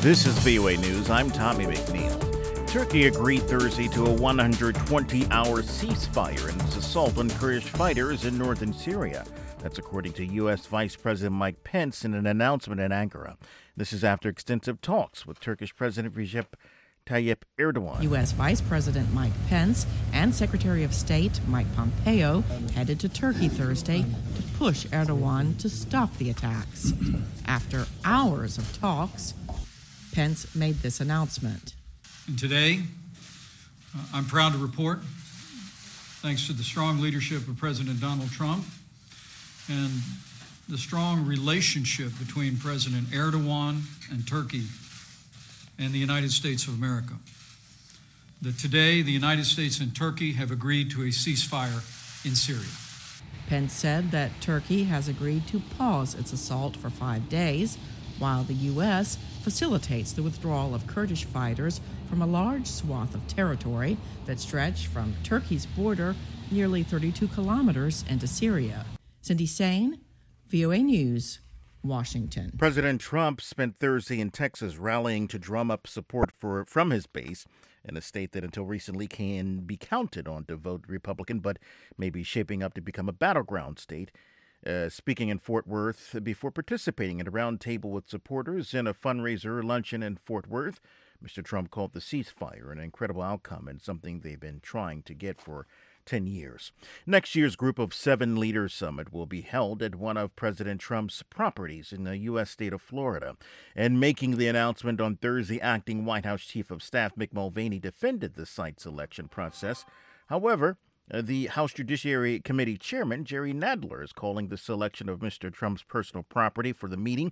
This is VOA News. I'm Tommy McNeil. Turkey agreed Thursday to a 120-hour ceasefire in its assault on Kurdish fighters in northern Syria. That's according to U.S. Vice President Mike Pence in an announcement in Ankara. This is after extensive talks with Turkish President Recep Tayyip Erdogan. U.S. Vice President Mike Pence and Secretary of State Mike Pompeo headed to Turkey Thursday to push Erdogan to stop the attacks. After hours of talks, Pence made this announcement. And today, I'm proud to report, thanks to the strong leadership of President Donald Trump and the strong relationship between President Erdogan and Turkey and the United States of America, that today the United States and Turkey have agreed to a ceasefire in Syria. Pence said that Turkey has agreed to pause its assault for 5 days, while the U.S. facilitates the withdrawal of Kurdish fighters from a large swath of territory that stretched from Turkey's border nearly 32 kilometers into Syria. Cindy Sain, VOA News, Washington. President Trump spent Thursday in Texas rallying to drum up support from his base in a state that until recently can be counted on to vote Republican, but may be shaping up to become a battleground state. Speaking in Fort Worth before participating in a roundtable with supporters in a fundraiser luncheon in Fort Worth, Mr. Trump called the ceasefire an incredible outcome and something they've been trying to get for 10 years. Next year's Group of Seven Leaders Summit will be held at one of President Trump's properties in the U.S. state of Florida. And making the announcement on Thursday, acting White House Chief of Staff Mick Mulvaney defended the site selection process. However, the House Judiciary Committee Chairman Jerry Nadler is calling the selection of Mr. Trump's personal property for the meeting